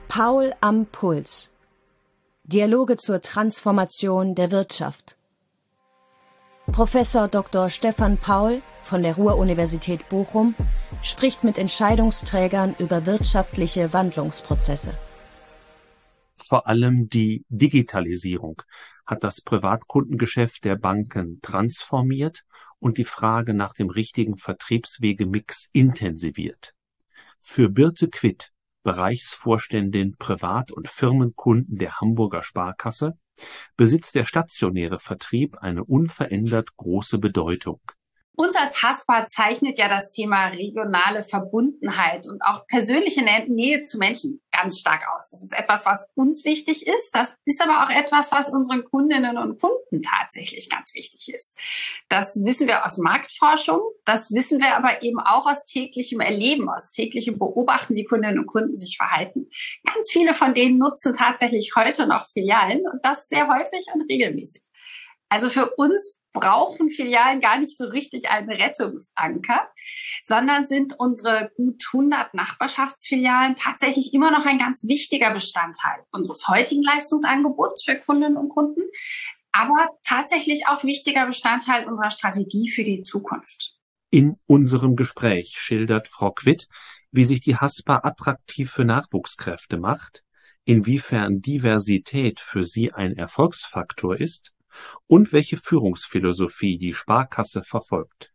Paul am Puls. Dialoge zur Transformation der Wirtschaft. Professor Dr. Stefan Paul von der Ruhr-Universität Bochum spricht mit Entscheidungsträgern über wirtschaftliche Wandlungsprozesse. Vor allem die Digitalisierung hat das Privatkundengeschäft der Banken transformiert und die Frage nach dem richtigen Vertriebswegemix intensiviert. Für Birte Quitt, Bereichsvorständin Privat- und Firmenkunden der Hamburger Sparkasse, besitzt der stationäre Vertrieb eine unverändert große Bedeutung. Uns als Haspa zeichnet ja das Thema regionale Verbundenheit und auch persönliche Nähe zu Menschen ganz stark aus. Das ist etwas, was uns wichtig ist. Das ist aber auch etwas, was unseren Kundinnen und Kunden tatsächlich ganz wichtig ist. Das wissen wir aus Marktforschung. Das wissen wir aber eben auch aus täglichem Erleben, aus täglichem Beobachten, wie Kundinnen und Kunden sich verhalten. Ganz viele von denen nutzen tatsächlich heute noch Filialen und das sehr häufig und regelmäßig. Also für uns brauchen Filialen gar nicht so richtig einen Rettungsanker, sondern sind unsere gut 100 Nachbarschaftsfilialen tatsächlich immer noch ein ganz wichtiger Bestandteil unseres heutigen Leistungsangebots für Kundinnen und Kunden, aber tatsächlich auch wichtiger Bestandteil unserer Strategie für die Zukunft. In unserem Gespräch schildert Frau Quitt, wie sich die Haspa attraktiv für Nachwuchskräfte macht, inwiefern Diversität für sie ein Erfolgsfaktor ist und welche Führungsphilosophie die Sparkasse verfolgt.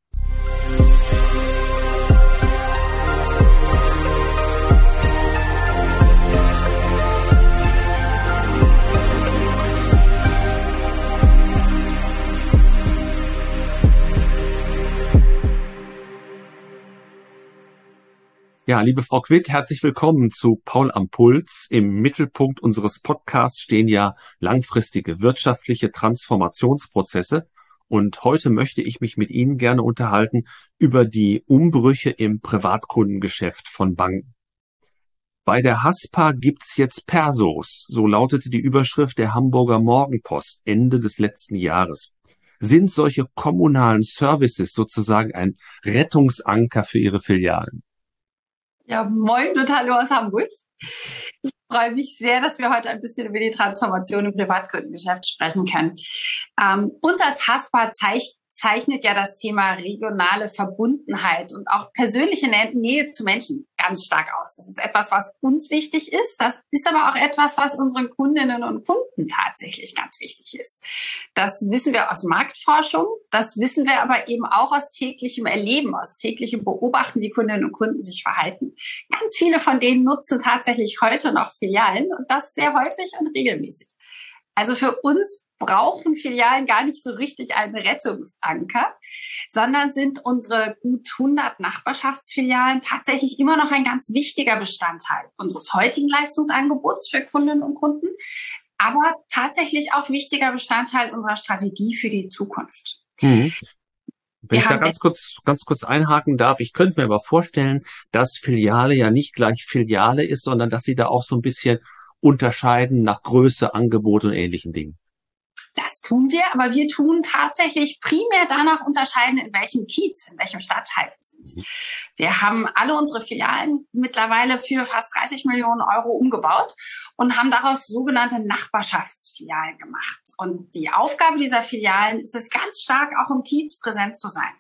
Ja, liebe Frau Quitt, herzlich willkommen zu Paul am Puls. Im Mittelpunkt unseres Podcasts stehen ja langfristige wirtschaftliche Transformationsprozesse. Und heute möchte ich mich mit Ihnen gerne unterhalten über die Umbrüche im Privatkundengeschäft von Banken. Bei der Haspa gibt's jetzt Persos, so lautete die Überschrift der Hamburger Morgenpost Ende des letzten Jahres. Sind solche kommunalen Services sozusagen ein Rettungsanker für Ihre Filialen? Ja, moin und hallo aus Hamburg. Ich freue mich sehr, dass wir heute ein bisschen über die Transformation im Privatkundengeschäft sprechen können. Uns als Haspa zeichnet ja das Thema regionale Verbundenheit und auch persönliche Nähe zu Menschen ganz stark aus. Das ist etwas, was uns wichtig ist. Das ist aber auch etwas, was unseren Kundinnen und Kunden tatsächlich ganz wichtig ist. Das wissen wir aus Marktforschung. Das wissen wir aber eben auch aus täglichem Erleben, aus täglichem Beobachten, wie Kundinnen und Kunden sich verhalten. Ganz viele von denen nutzen tatsächlich heute noch Filialen und das sehr häufig und regelmäßig. Also für uns brauchen Filialen gar nicht so richtig einen Rettungsanker, sondern sind unsere gut 100 Nachbarschaftsfilialen tatsächlich immer noch ein ganz wichtiger Bestandteil unseres heutigen Leistungsangebots für Kundinnen und Kunden, aber tatsächlich auch wichtiger Bestandteil unserer Strategie für die Zukunft. Wenn ich da ganz kurz einhaken darf, ich könnte mir aber vorstellen, dass Filiale ja nicht gleich Filiale ist, sondern dass Sie da auch so ein bisschen unterscheiden nach Größe, Angebot und ähnlichen Dingen. Das tun wir, aber wir tun tatsächlich primär danach unterscheiden, in welchem Kiez, in welchem Stadtteil wir sind. Wir haben alle unsere Filialen mittlerweile für fast 30 Millionen Euro umgebaut und haben daraus sogenannte Nachbarschaftsfilialen gemacht. Und die Aufgabe dieser Filialen ist es ganz stark, auch im Kiez präsent zu sein.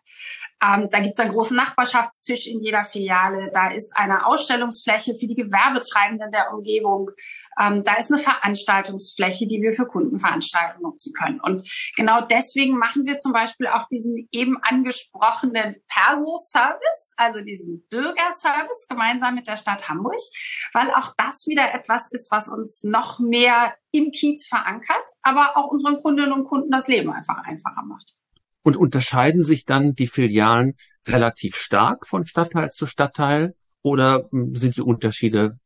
Da gibt es einen großen Nachbarschaftstisch in jeder Filiale. Da ist eine Ausstellungsfläche für die Gewerbetreibenden der Umgebung. Da ist eine Veranstaltungsfläche, die wir für Kundenveranstaltungen nutzen können. Und genau deswegen machen wir zum Beispiel auch diesen eben angesprochenen Perso-Service, also diesen Bürgerservice gemeinsam mit der Stadt Hamburg, weil auch das wieder etwas ist, was uns noch mehr im Kiez verankert, aber auch unseren Kundinnen und Kunden das Leben einfach einfacher macht. Und unterscheiden sich dann die Filialen relativ stark von Stadtteil zu Stadtteil oder sind die Unterschiede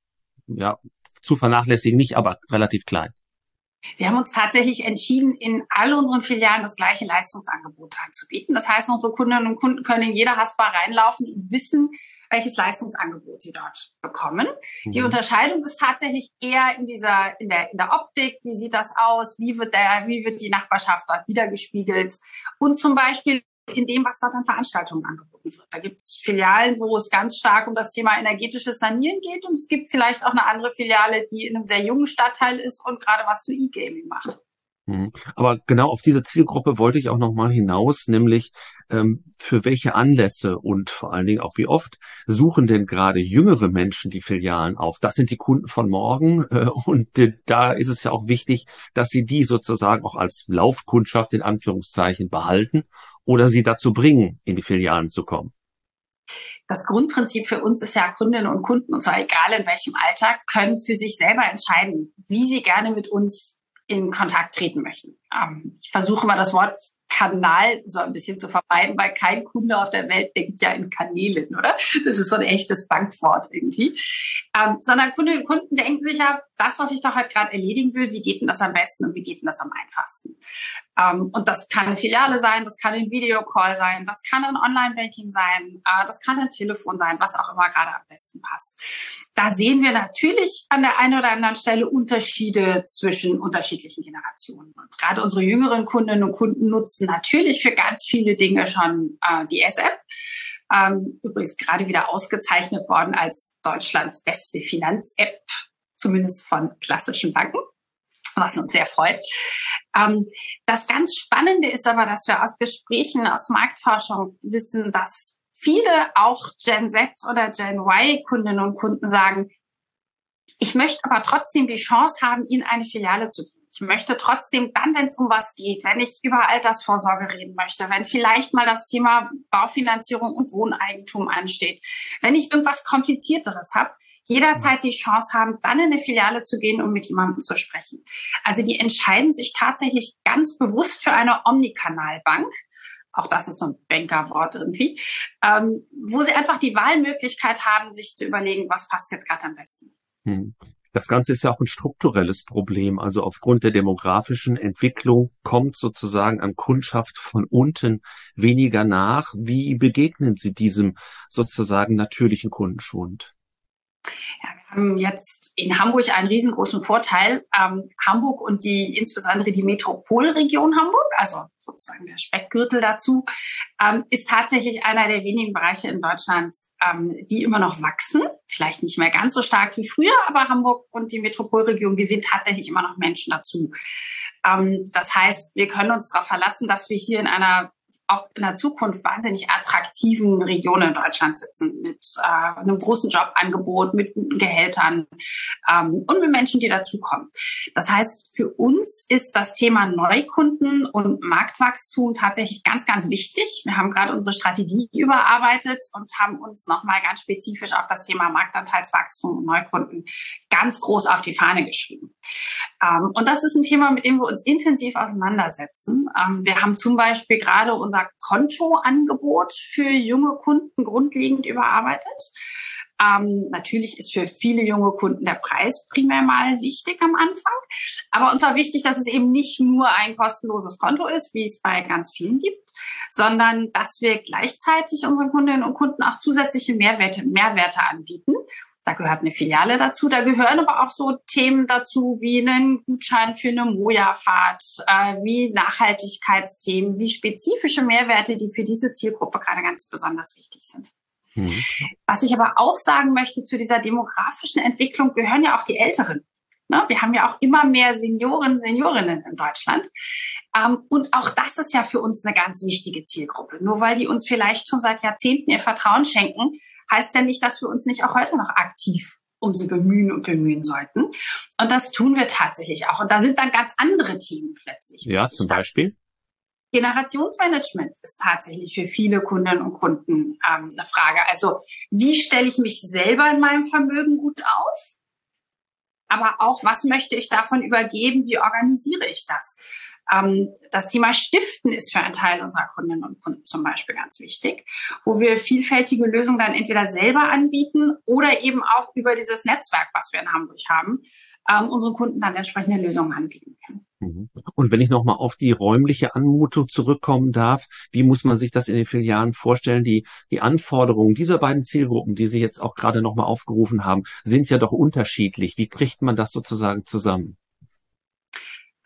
zu vernachlässigen, nicht, aber relativ klein? Wir haben uns tatsächlich entschieden, in all unseren Filialen das gleiche Leistungsangebot anzubieten. Das heißt, unsere Kundinnen und Kunden können in jeder Haspa reinlaufen und wissen, welches Leistungsangebot sie dort bekommen. Die Unterscheidung ist tatsächlich eher in der Optik. Wie sieht das aus? Wie wird die Nachbarschaft dort wiedergespiegelt? Und zum Beispiel in dem, was dort an Veranstaltungen angeboten wird. Da gibt es Filialen, wo es ganz stark um das Thema energetisches Sanieren geht, und es gibt vielleicht auch eine andere Filiale, die in einem sehr jungen Stadtteil ist und gerade was zu E-Gaming macht. Aber genau auf diese Zielgruppe wollte ich auch nochmal hinaus, nämlich für welche Anlässe und vor allen Dingen auch wie oft suchen denn gerade jüngere Menschen die Filialen auf? Das sind die Kunden von morgen und da ist es ja auch wichtig, dass sie die sozusagen auch als Laufkundschaft in Anführungszeichen behalten oder sie dazu bringen, in die Filialen zu kommen. Das Grundprinzip für uns ist ja, Kundinnen und Kunden, und zwar egal in welchem Alter, können für sich selber entscheiden, wie sie gerne mit uns in Kontakt treten möchten. Ich versuche mal das Wort Kanal so ein bisschen zu vermeiden, weil kein Kunde auf der Welt denkt ja in Kanälen, oder? Das ist so ein echtes Bankwort irgendwie. Sondern Kundinnen und Kunden denken sich ja, das, was ich doch halt gerade erledigen will, wie geht denn das am besten und wie geht denn das am einfachsten? Und das kann eine Filiale sein, das kann ein Videocall sein, das kann ein Online-Banking sein, das kann ein Telefon sein, was auch immer gerade am besten passt. Da sehen wir natürlich an der einen oder anderen Stelle Unterschiede zwischen unterschiedlichen Generationen. Und gerade unsere jüngeren Kundinnen und Kunden nutzen natürlich für ganz viele Dinge schon die S-App. Übrigens gerade wieder ausgezeichnet worden als Deutschlands beste Finanz-App, zumindest von klassischen Banken, was uns sehr freut. Das ganz Spannende ist aber, dass wir aus Gesprächen, aus Marktforschung wissen, dass viele auch Gen Z oder Gen Y Kundinnen und Kunden sagen, ich möchte aber trotzdem die Chance haben, in eine Filiale zu gehen. Ich möchte trotzdem dann, wenn es um was geht, wenn ich über Altersvorsorge reden möchte, wenn vielleicht mal das Thema Baufinanzierung und Wohneigentum ansteht, wenn ich irgendwas Komplizierteres habe, jederzeit die Chance haben, dann in eine Filiale zu gehen, um mit jemandem zu sprechen. Also die entscheiden sich tatsächlich ganz bewusst für eine Omnikanalbank. Auch das ist so ein Bankerwort irgendwie, wo sie einfach die Wahlmöglichkeit haben, sich zu überlegen, was passt jetzt gerade am besten. Das Ganze ist ja auch ein strukturelles Problem. Also aufgrund der demografischen Entwicklung kommt sozusagen an Kundschaft von unten weniger nach. Wie begegnen Sie diesem sozusagen natürlichen Kundenschwund? Ja, wir haben jetzt in Hamburg einen riesengroßen Vorteil. Hamburg und insbesondere die Metropolregion Hamburg, also sozusagen der Speckgürtel dazu, ist tatsächlich einer der wenigen Bereiche in Deutschland, die immer noch wachsen. Vielleicht nicht mehr ganz so stark wie früher, aber Hamburg und die Metropolregion gewinnt tatsächlich immer noch Menschen dazu. Das heißt, wir können uns darauf verlassen, dass wir hier auch in der Zukunft wahnsinnig attraktiven Regionen in Deutschland sitzen, mit einem großen Jobangebot, mit guten Gehältern und mit Menschen, die dazukommen. Das heißt, für uns ist das Thema Neukunden und Marktwachstum tatsächlich ganz, ganz wichtig. Wir haben gerade unsere Strategie überarbeitet und haben uns nochmal ganz spezifisch auch das Thema Marktanteilswachstum und Neukunden ganz groß auf die Fahne geschrieben. Und das ist ein Thema, mit dem wir uns intensiv auseinandersetzen. Wir haben zum Beispiel gerade unser Kontoangebot für junge Kunden grundlegend überarbeitet. Natürlich ist für viele junge Kunden der Preis primär mal wichtig am Anfang. Aber uns war wichtig, dass es eben nicht nur ein kostenloses Konto ist, wie es bei ganz vielen gibt, sondern dass wir gleichzeitig unseren Kundinnen und Kunden auch zusätzliche Mehrwerte anbieten. Da gehört eine Filiale dazu, da gehören aber auch so Themen dazu wie einen Gutschein für eine Moja-Fahrt, wie Nachhaltigkeitsthemen, wie spezifische Mehrwerte, die für diese Zielgruppe gerade ganz besonders wichtig sind. Was ich aber auch sagen möchte zu dieser demografischen Entwicklung, gehören ja auch die Älteren. Wir haben ja auch immer mehr Seniorinnen in Deutschland. Und auch das ist ja für uns eine ganz wichtige Zielgruppe. Nur weil die uns vielleicht schon seit Jahrzehnten ihr Vertrauen schenken, heißt ja nicht, dass wir uns nicht auch heute noch aktiv um sie bemühen sollten. Und das tun wir tatsächlich auch. Und da sind dann ganz andere Themen plötzlich wichtig. Ja, zum Beispiel? Generationsmanagement ist tatsächlich für viele Kundinnen und Kunden eine Frage. Also wie stelle ich mich selber in meinem Vermögen gut auf? Aber auch, was möchte ich davon übergeben? Wie organisiere ich das? Das Thema Stiften ist für einen Teil unserer Kundinnen und Kunden zum Beispiel ganz wichtig, wo wir vielfältige Lösungen dann entweder selber anbieten oder eben auch über dieses Netzwerk, was wir in Hamburg haben, unseren Kunden dann entsprechende Lösungen anbieten können. Und wenn ich nochmal auf die räumliche Anmutung zurückkommen darf, wie muss man sich das in den Filialen vorstellen? Die Anforderungen dieser beiden Zielgruppen, die Sie jetzt auch gerade nochmal aufgerufen haben, sind ja doch unterschiedlich. Wie kriegt man das sozusagen zusammen?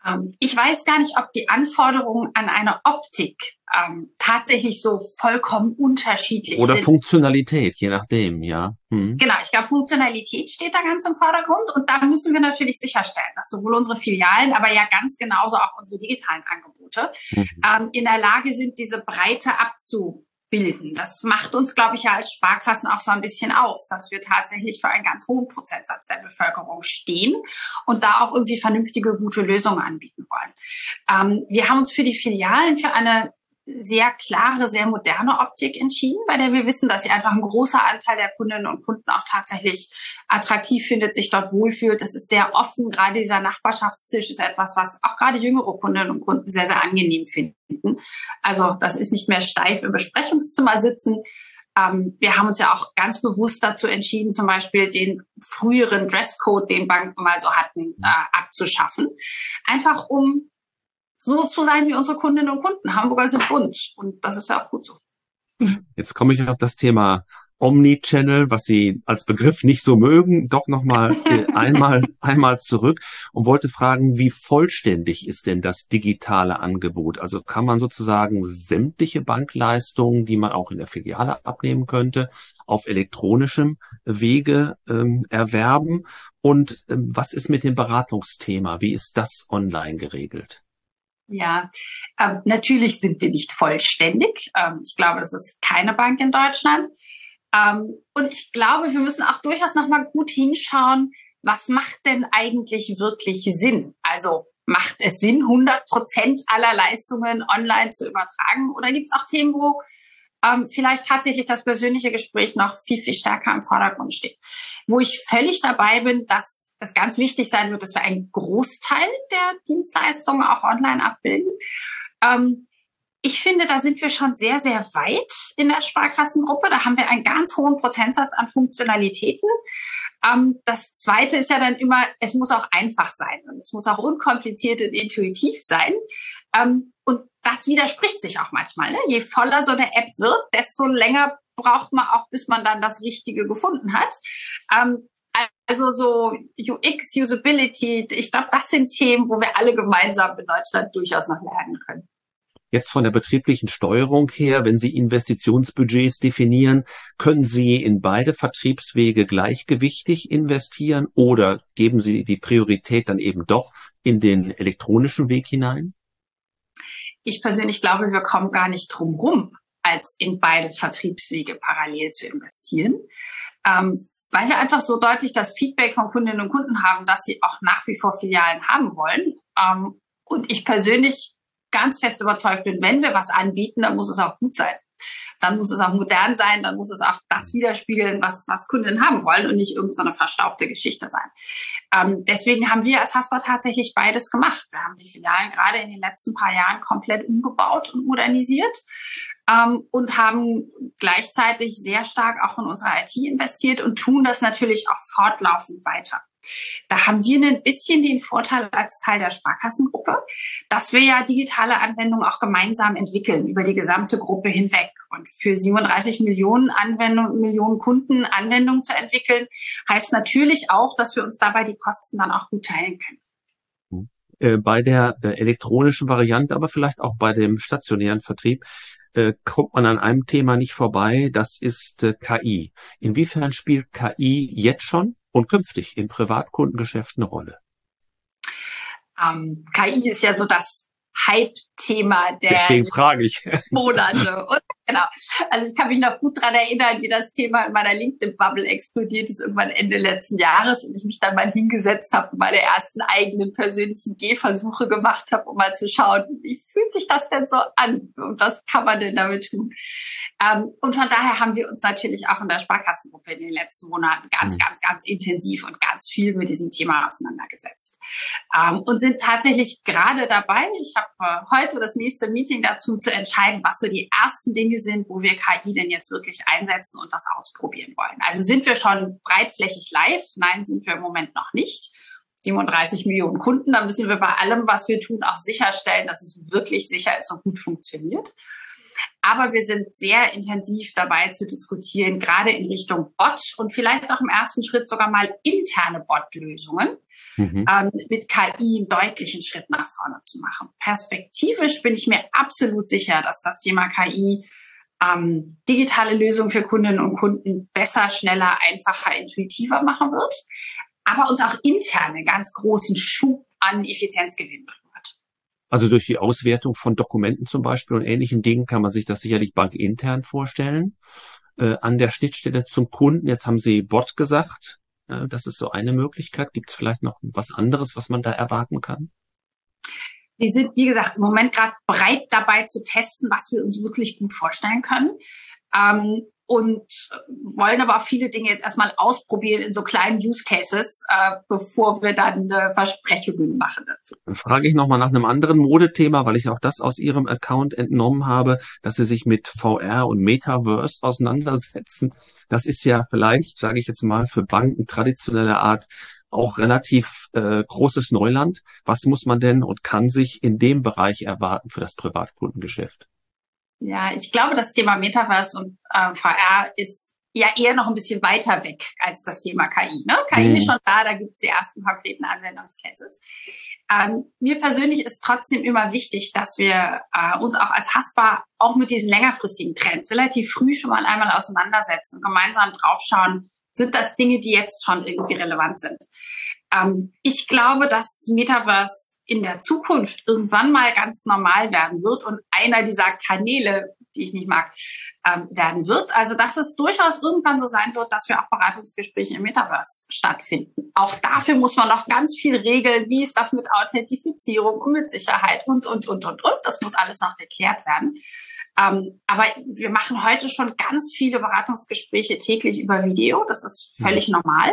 Ich weiß gar nicht, ob die Anforderungen an eine Optik tatsächlich so vollkommen unterschiedlich Oder sind. Funktionalität, je nachdem, ja. Genau, ich glaube, Funktionalität steht da ganz im Vordergrund und da müssen wir natürlich sicherstellen, dass sowohl unsere Filialen, aber ja ganz genauso auch unsere digitalen Angebote in der Lage sind, diese Breite abzubilden. Das macht uns, glaube ich, ja als Sparkassen auch so ein bisschen aus, dass wir tatsächlich für einen ganz hohen Prozentsatz der Bevölkerung stehen und da auch irgendwie vernünftige, gute Lösungen anbieten wollen. Wir haben uns für die Filialen für eine sehr klare, sehr moderne Optik entschieden, bei der wir wissen, dass sie einfach ein großer Anteil der Kundinnen und Kunden auch tatsächlich attraktiv findet, sich dort wohlfühlt. Das ist sehr offen. Gerade dieser Nachbarschaftstisch ist etwas, was auch gerade jüngere Kundinnen und Kunden sehr, sehr angenehm finden. Also das ist nicht mehr steif im Besprechungszimmer sitzen. Wir haben uns ja auch ganz bewusst dazu entschieden, zum Beispiel den früheren Dresscode, den Banken mal so hatten, abzuschaffen. Einfach um so zu sein wie unsere Kundinnen und Kunden. Hamburger sind bunt und das ist ja auch gut so. Jetzt komme ich auf das Thema Omnichannel, was Sie als Begriff nicht so mögen, doch nochmal einmal zurück und wollte fragen, wie vollständig ist denn das digitale Angebot? Also kann man sozusagen sämtliche Bankleistungen, die man auch in der Filiale abnehmen könnte, auf elektronischem Wege erwerben? Und was ist mit dem Beratungsthema? Wie ist das online geregelt? Ja, natürlich sind wir nicht vollständig. Ich glaube, das ist keine Bank in Deutschland. Und ich glaube, wir müssen auch durchaus nochmal gut hinschauen, was macht denn eigentlich wirklich Sinn? Also macht es Sinn, 100% aller Leistungen online zu übertragen? Oder gibt es auch Themen, wo vielleicht tatsächlich das persönliche Gespräch noch viel, viel stärker im Vordergrund steht? Wo ich völlig dabei bin, dass es ganz wichtig sein wird, dass wir einen Großteil der Dienstleistungen auch online abbilden. Ich finde, da sind wir schon sehr, sehr weit in der Sparkassengruppe. Da haben wir einen ganz hohen Prozentsatz an Funktionalitäten. Das Zweite ist ja dann immer, es muss auch einfach sein und es muss auch unkompliziert und intuitiv sein. Und das widerspricht sich auch manchmal. Ne? Je voller so eine App wird, desto länger braucht man auch, bis man dann das Richtige gefunden hat. Also so UX, Usability, ich glaube, das sind Themen, wo wir alle gemeinsam in Deutschland durchaus noch lernen können. Jetzt von der betrieblichen Steuerung her, wenn Sie Investitionsbudgets definieren, können Sie in beide Vertriebswege gleichgewichtig investieren oder geben Sie die Priorität dann eben doch in den elektronischen Weg hinein? Ich persönlich glaube, wir kommen gar nicht drum rum, als in beide Vertriebswege parallel zu investieren, weil wir einfach so deutlich das Feedback von Kundinnen und Kunden haben, dass sie auch nach wie vor Filialen haben wollen. Und ich persönlich ganz fest überzeugt bin, wenn wir was anbieten, dann muss es auch gut sein. Dann muss es auch modern sein, dann muss es auch das widerspiegeln, was Kunden haben wollen und nicht irgend so eine verstaubte Geschichte sein. Deswegen haben wir als Haspa tatsächlich beides gemacht. Wir haben die Filialen gerade in den letzten paar Jahren komplett umgebaut und modernisiert und haben gleichzeitig sehr stark auch in unsere IT investiert und tun das natürlich auch fortlaufend weiter. Da haben wir ein bisschen den Vorteil als Teil der Sparkassengruppe, dass wir ja digitale Anwendungen auch gemeinsam entwickeln über die gesamte Gruppe hinweg. Und für 37 Millionen Kunden Anwendungen zu entwickeln, heißt natürlich auch, dass wir uns dabei die Kosten dann auch gut teilen können. Bei der elektronischen Variante, aber vielleicht auch bei dem stationären Vertrieb, kommt man an einem Thema nicht vorbei, das ist KI. Inwiefern spielt KI jetzt schon und künftig im Privatkundengeschäft eine Rolle? KI ist ja so das Hype-Thema der Deswegen frage ich. Monate. Und genau. Also ich kann mich noch gut daran erinnern, wie das Thema in meiner LinkedIn-Bubble explodiert ist, irgendwann Ende letzten Jahres und ich mich dann mal hingesetzt habe und meine ersten eigenen persönlichen Gehversuche gemacht habe, um mal zu schauen, wie fühlt sich das denn so an und was kann man denn damit tun? Und von daher haben wir uns natürlich auch in der Sparkassengruppe in den letzten Monaten ganz intensiv und ganz viel mit diesem Thema auseinandergesetzt. Und sind tatsächlich gerade dabei, ich habe heute das nächste Meeting dazu, zu entscheiden, was so die ersten Dinge sind, wo wir KI denn jetzt wirklich einsetzen und was ausprobieren wollen. Also sind wir schon breitflächig live? Nein, sind wir im Moment noch nicht. 37 Millionen Kunden, da müssen wir bei allem, was wir tun, auch sicherstellen, dass es wirklich sicher ist und gut funktioniert. Aber wir sind sehr intensiv dabei zu diskutieren, gerade in Richtung Bot und vielleicht auch im ersten Schritt sogar mal interne Bot-Lösungen mit KI einen deutlichen Schritt nach vorne zu machen. Perspektivisch bin ich mir absolut sicher, dass das Thema KI digitale Lösungen für Kundinnen und Kunden besser, schneller, einfacher, intuitiver machen wird, aber uns auch intern einen ganz großen Schub an Effizienzgewinn bringen wird. Also durch die Auswertung von Dokumenten zum Beispiel und ähnlichen Dingen kann man sich das sicherlich bankintern vorstellen. An der Schnittstelle zum Kunden, jetzt haben Sie Bot gesagt, das ist so eine Möglichkeit. Gibt es vielleicht noch was anderes, was man da erwarten kann? Wir sind, wie gesagt, im Moment gerade bereit dabei zu testen, was wir uns wirklich gut vorstellen können. Und wollen aber auch viele Dinge jetzt erstmal ausprobieren in so kleinen Use Cases, bevor wir dann Versprechungen machen dazu. Dann frage ich nochmal nach einem anderen Modethema, weil ich auch das aus Ihrem Account entnommen habe, dass Sie sich mit VR und Metaverse auseinandersetzen. Das ist ja vielleicht, sage ich jetzt mal, für Banken traditioneller Art auch relativ großes Neuland. Was muss man denn und kann sich in dem Bereich erwarten für das Privatkundengeschäft? Ja, ich glaube, das Thema Metaverse und VR ist ja eher noch ein bisschen weiter weg als das Thema KI. Ne? KI ist schon da gibt es die ersten konkreten Anwendungscases. Mir persönlich ist trotzdem immer wichtig, dass wir uns auch als Haspa auch mit diesen längerfristigen Trends relativ früh schon mal einmal auseinandersetzen und gemeinsam draufschauen, sind das Dinge, die jetzt schon irgendwie relevant sind. Ich glaube, dass Metaverse in der Zukunft irgendwann mal ganz normal werden wird und einer dieser Kanäle, die ich nicht mag, werden wird. Also dass es durchaus irgendwann so sein wird, dass wir auch Beratungsgespräche im Metaverse stattfinden. Auch dafür muss man noch ganz viel regeln. Wie ist das mit Authentifizierung und mit Sicherheit und. Das muss alles noch geklärt werden. Aber wir machen heute schon ganz viele Beratungsgespräche täglich über Video. Das ist völlig normal.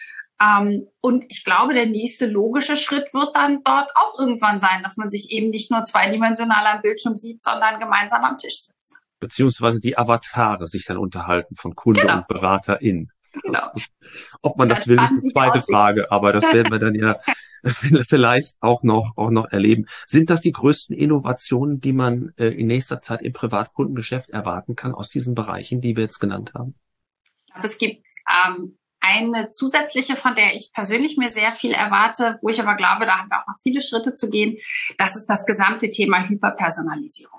Und ich glaube, der nächste logische Schritt wird dann dort auch irgendwann sein, dass man sich eben nicht nur zweidimensional am Bildschirm sieht, sondern gemeinsam am Tisch sitzt. Beziehungsweise die Avatare sich dann unterhalten von Kunde und BeraterInnen. Genau. Ob man das will, ist eine zweite Frage, aber das werden wir dann ja vielleicht auch noch erleben. Sind das die größten Innovationen, die man in nächster Zeit im Privatkundengeschäft erwarten kann aus diesen Bereichen, die wir jetzt genannt haben? Ich glaube, es gibt eine zusätzliche, von der ich persönlich mir sehr viel erwarte, wo ich aber glaube, da haben wir auch noch viele Schritte zu gehen. Das ist das gesamte Thema Hyperpersonalisierung.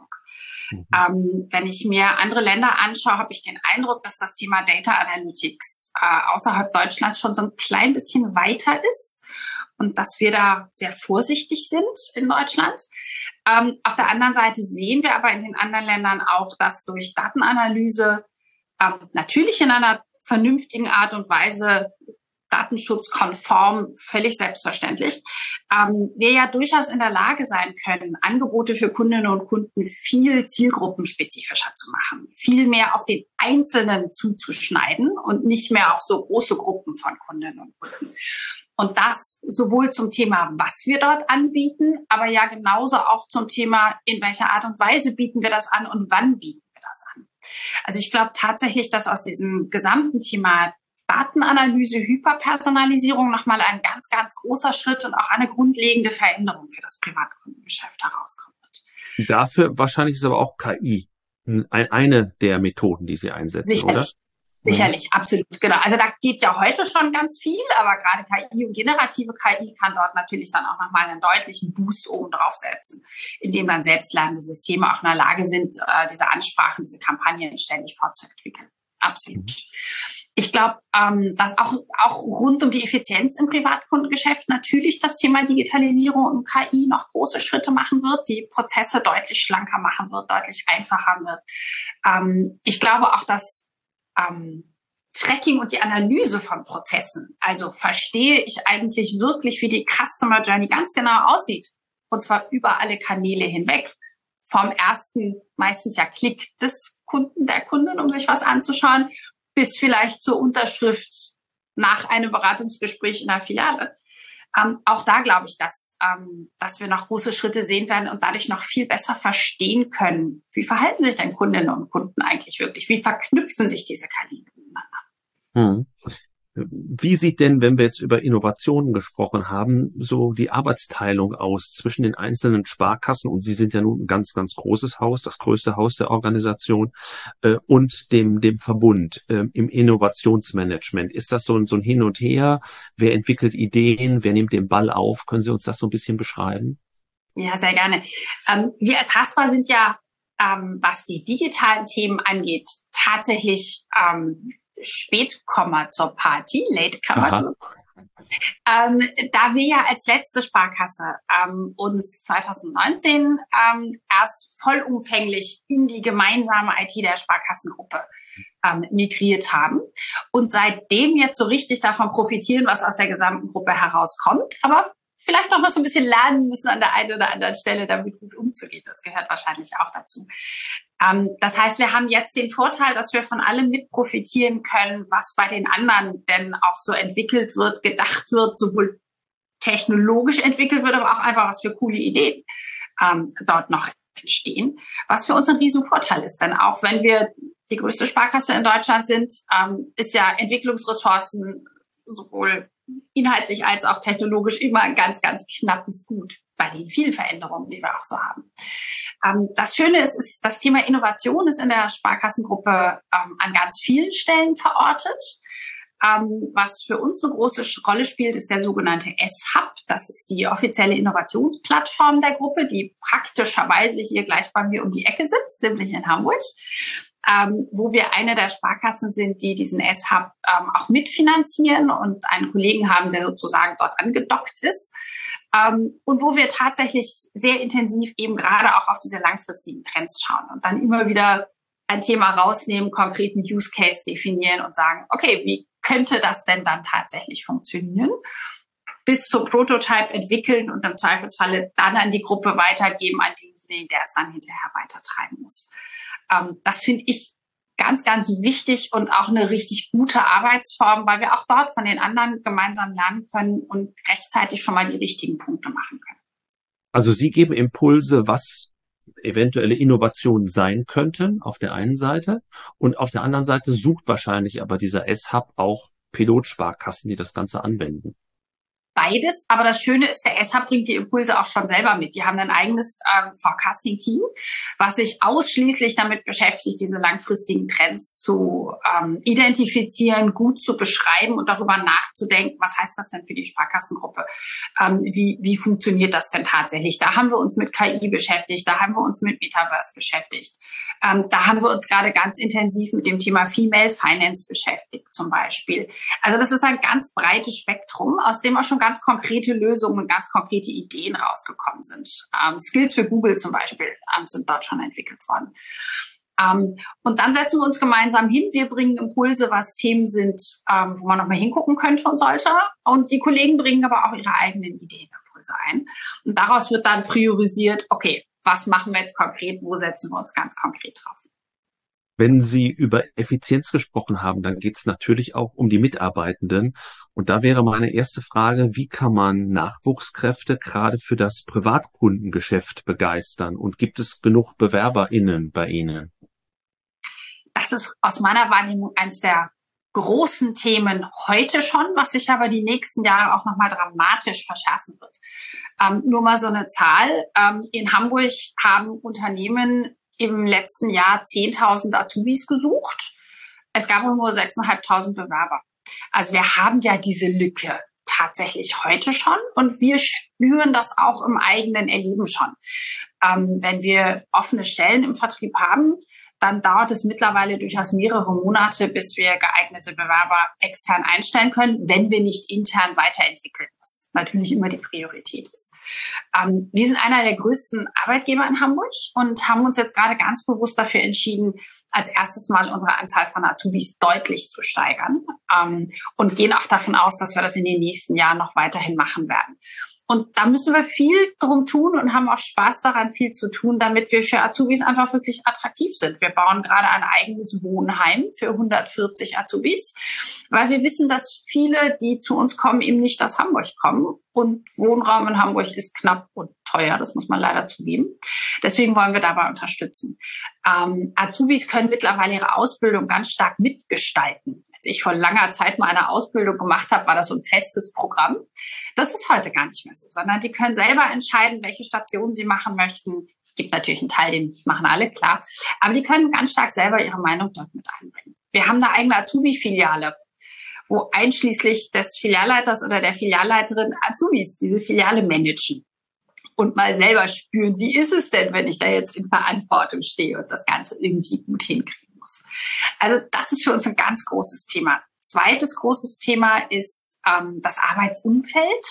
Wenn ich mir andere Länder anschaue, habe ich den Eindruck, dass das Thema Data Analytics außerhalb Deutschlands schon so ein klein bisschen weiter ist und dass wir da sehr vorsichtig sind in Deutschland. Auf der anderen Seite sehen wir aber in den anderen Ländern auch, dass durch Datenanalyse natürlich in einer vernünftigen Art und Weise datenschutzkonform, völlig selbstverständlich, wir ja durchaus in der Lage sein können, Angebote für Kundinnen und Kunden viel zielgruppenspezifischer zu machen, viel mehr auf den Einzelnen zuzuschneiden und nicht mehr auf so große Gruppen von Kundinnen und Kunden. Und das sowohl zum Thema, was wir dort anbieten, aber ja genauso auch zum Thema, in welcher Art und Weise bieten wir das an und wann bieten wir das an. Also ich glaube tatsächlich, dass aus diesem gesamten Thema Datenanalyse, Hyperpersonalisierung nochmal ein ganz, ganz großer Schritt und auch eine grundlegende Veränderung für das Privatkundengeschäft herauskommen wird. Dafür wahrscheinlich ist aber auch KI eine der Methoden, die Sie einsetzen, Sicherlich. oder? Sicherlich, absolut, genau. Also da geht ja heute schon ganz viel, aber gerade KI und generative KI kann dort natürlich dann auch nochmal einen deutlichen Boost oben drauf setzen, indem dann selbstlernende Systeme auch in der Lage sind, diese Ansprachen, diese Kampagnen ständig fortzuentwickeln. Absolut. Ich glaube, dass auch rund um die Effizienz im Privatkundengeschäft natürlich das Thema Digitalisierung und KI noch große Schritte machen wird, die Prozesse deutlich schlanker machen wird, deutlich einfacher wird. Ich glaube auch, dass Tracking und die Analyse von Prozessen, also verstehe ich eigentlich wirklich, wie die Customer Journey ganz genau aussieht, und zwar über alle Kanäle hinweg, vom ersten meistens ja Klick des Kunden, der Kundin, um sich was anzuschauen, bis vielleicht zur Unterschrift nach einem Beratungsgespräch in der Filiale. Auch da glaube ich, dass wir noch große Schritte sehen werden und dadurch noch viel besser verstehen können, wie verhalten sich denn Kundinnen und Kunden eigentlich wirklich? Wie verknüpfen sich diese Kanäle miteinander? Wie sieht denn, wenn wir jetzt über Innovationen gesprochen haben, so die Arbeitsteilung aus zwischen den einzelnen Sparkassen, und Sie sind ja nun ein ganz, ganz großes Haus, das größte Haus der Organisation, und dem Verbund im Innovationsmanagement? Ist das so ein Hin und Her? Wer entwickelt Ideen? Wer nimmt den Ball auf? Können Sie uns das so ein bisschen beschreiben? Ja, sehr gerne. Wir als Haspa sind ja, was die digitalen Themen angeht, tatsächlich Spätkomma zur Party, Latecomer. Da wir ja als letzte Sparkasse uns 2019 erst vollumfänglich in die gemeinsame IT der Sparkassengruppe migriert haben und seitdem jetzt so richtig davon profitieren, was aus der gesamten Gruppe herauskommt, aber vielleicht auch noch so ein bisschen lernen müssen an der einen oder anderen Stelle, damit gut umzugehen. Das gehört wahrscheinlich auch dazu. Das heißt, wir haben jetzt den Vorteil, dass wir von allem mit profitieren können, was bei den anderen denn auch so entwickelt wird, gedacht wird, sowohl technologisch entwickelt wird, aber auch einfach, was für coole Ideen dort noch entstehen, was für uns ein Riesenvorteil ist. Denn auch wenn wir die größte Sparkasse in Deutschland sind, ist ja Entwicklungsressourcen sowohl inhaltlich als auch technologisch immer ein ganz, ganz knappes Gut bei den vielen Veränderungen, die wir auch so haben. Das Schöne ist, das Thema Innovation ist in der Sparkassengruppe an ganz vielen Stellen verortet. Was für uns eine große Rolle spielt, ist der sogenannte S-Hub. Das ist die offizielle Innovationsplattform der Gruppe, die praktischerweise hier gleich bei mir um die Ecke sitzt, nämlich in Hamburg. Wo wir eine der Sparkassen sind, die diesen S-Hub auch mitfinanzieren und einen Kollegen haben, der sozusagen dort angedockt ist. Und wo wir tatsächlich sehr intensiv eben gerade auch auf diese langfristigen Trends schauen und dann immer wieder ein Thema rausnehmen, konkreten Use Case definieren und sagen, okay, wie könnte das denn dann tatsächlich funktionieren? Bis zum Prototype entwickeln und im Zweifelsfalle dann an die Gruppe weitergeben, an denjenigen, der es dann hinterher weitertreiben muss. Das finde ich ganz, ganz wichtig und auch eine richtig gute Arbeitsform, weil wir auch dort von den anderen gemeinsam lernen können und rechtzeitig schon mal die richtigen Punkte machen können. Also Sie geben Impulse, was eventuelle Innovationen sein könnten, auf der einen Seite. Und auf der anderen Seite sucht wahrscheinlich aber dieser S-Hub auch Pilotsparkassen, die das Ganze anwenden. Beides, aber das Schöne ist, der S-Hub bringt die Impulse auch schon selber mit. Die haben ein eigenes Forecasting-Team, was sich ausschließlich damit beschäftigt, diese langfristigen Trends zu identifizieren, gut zu beschreiben und darüber nachzudenken, was heißt das denn für die Sparkassengruppe? Wie funktioniert das denn tatsächlich? Da haben wir uns mit KI beschäftigt, da haben wir uns mit Metaverse beschäftigt. Da haben wir uns gerade ganz intensiv mit dem Thema Female Finance beschäftigt zum Beispiel. Also das ist ein ganz breites Spektrum, aus dem auch schon ganz konkrete Lösungen und ganz konkrete Ideen rausgekommen sind. Skills für Google zum Beispiel sind dort schon entwickelt worden. Und dann setzen wir uns gemeinsam hin. Wir bringen Impulse, was Themen sind, wo man nochmal hingucken könnte und sollte. Und die Kollegen bringen aber auch ihre eigenen Ideenimpulse ein. Und daraus wird dann priorisiert, okay, was machen wir jetzt konkret, wo setzen wir uns ganz konkret drauf? Wenn Sie über Effizienz gesprochen haben, dann geht es natürlich auch um die Mitarbeitenden. Und da wäre meine erste Frage, wie kann man Nachwuchskräfte gerade für das Privatkundengeschäft begeistern? Und gibt es genug BewerberInnen bei Ihnen? Das ist aus meiner Wahrnehmung eines der großen Themen heute schon, was sich aber die nächsten Jahre auch nochmal dramatisch verschärfen wird. Nur mal so eine Zahl. In Hamburg haben Unternehmen im letzten Jahr 10.000 Azubis gesucht. Es gab nur 6.500 Bewerber. Also wir haben ja diese Lücke tatsächlich heute schon und wir spüren das auch im eigenen Erleben schon. Wenn wir offene Stellen im Vertrieb haben, dann dauert es mittlerweile durchaus mehrere Monate, bis wir geeignete Bewerber extern einstellen können, wenn wir nicht intern weiterentwickeln, was natürlich immer die Priorität ist. Wir sind einer der größten Arbeitgeber in Hamburg und haben uns jetzt gerade ganz bewusst dafür entschieden, als erstes Mal unsere Anzahl von Azubis deutlich zu steigern und gehen auch davon aus, dass wir das in den nächsten Jahren noch weiterhin machen werden. Und da müssen wir viel drum tun und haben auch Spaß daran, viel zu tun, damit wir für Azubis einfach wirklich attraktiv sind. Wir bauen gerade ein eigenes Wohnheim für 140 Azubis, weil wir wissen, dass viele, die zu uns kommen, eben nicht aus Hamburg kommen. Und Wohnraum in Hamburg ist knapp und teuer, das muss man leider zugeben. Deswegen wollen wir dabei unterstützen. Azubis können mittlerweile ihre Ausbildung ganz stark mitgestalten. ich vor langer Zeit mal eine Ausbildung gemacht habe, war das so ein festes Programm. Das ist heute gar nicht mehr so, sondern die können selber entscheiden, welche Stationen sie machen möchten. Es gibt natürlich einen Teil, den machen alle, klar. Aber die können ganz stark selber ihre Meinung dort mit einbringen. Wir haben eine eigene Azubi-Filiale, wo einschließlich des Filialleiters oder der Filialleiterin Azubis diese Filiale managen und mal selber spüren, wie ist es denn, wenn ich da jetzt in Verantwortung stehe und das Ganze irgendwie gut hinkriegen muss. Also das ist für uns ein ganz großes Thema. Zweites großes Thema ist das Arbeitsumfeld.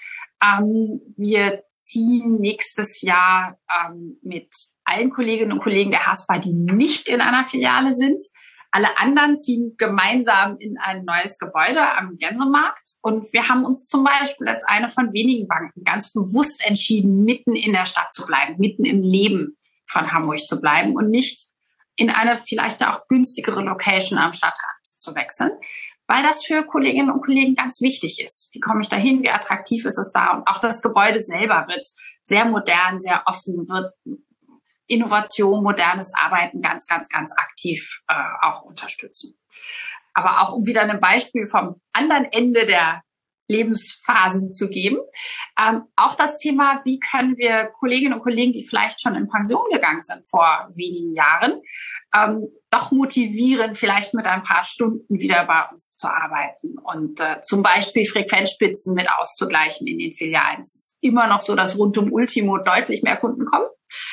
Wir ziehen nächstes Jahr mit allen Kolleginnen und Kollegen der HASPA, die nicht in einer Filiale sind. Alle anderen ziehen gemeinsam in ein neues Gebäude am Gänsemarkt. Und wir haben uns zum Beispiel als eine von wenigen Banken ganz bewusst entschieden, mitten in der Stadt zu bleiben, mitten im Leben von Hamburg zu bleiben und nicht in eine vielleicht auch günstigere Location am Stadtrand zu wechseln, weil das für Kolleginnen und Kollegen ganz wichtig ist. Wie komme ich da hin? Wie attraktiv ist es da? Und auch das Gebäude selber wird sehr modern, sehr offen, wird Innovation, modernes Arbeiten ganz, ganz, ganz aktiv auch unterstützen. Aber auch um wieder ein Beispiel vom anderen Ende der Lebensphasen zu geben, auch das Thema, wie können wir Kolleginnen und Kollegen, die vielleicht schon in Pension gegangen sind vor wenigen Jahren, doch motivieren, vielleicht mit ein paar Stunden wieder bei uns zu arbeiten und zum Beispiel Frequenzspitzen mit auszugleichen in den Filialen. Es ist immer noch so, dass rund um Ultimo deutlich mehr Kunden kommen.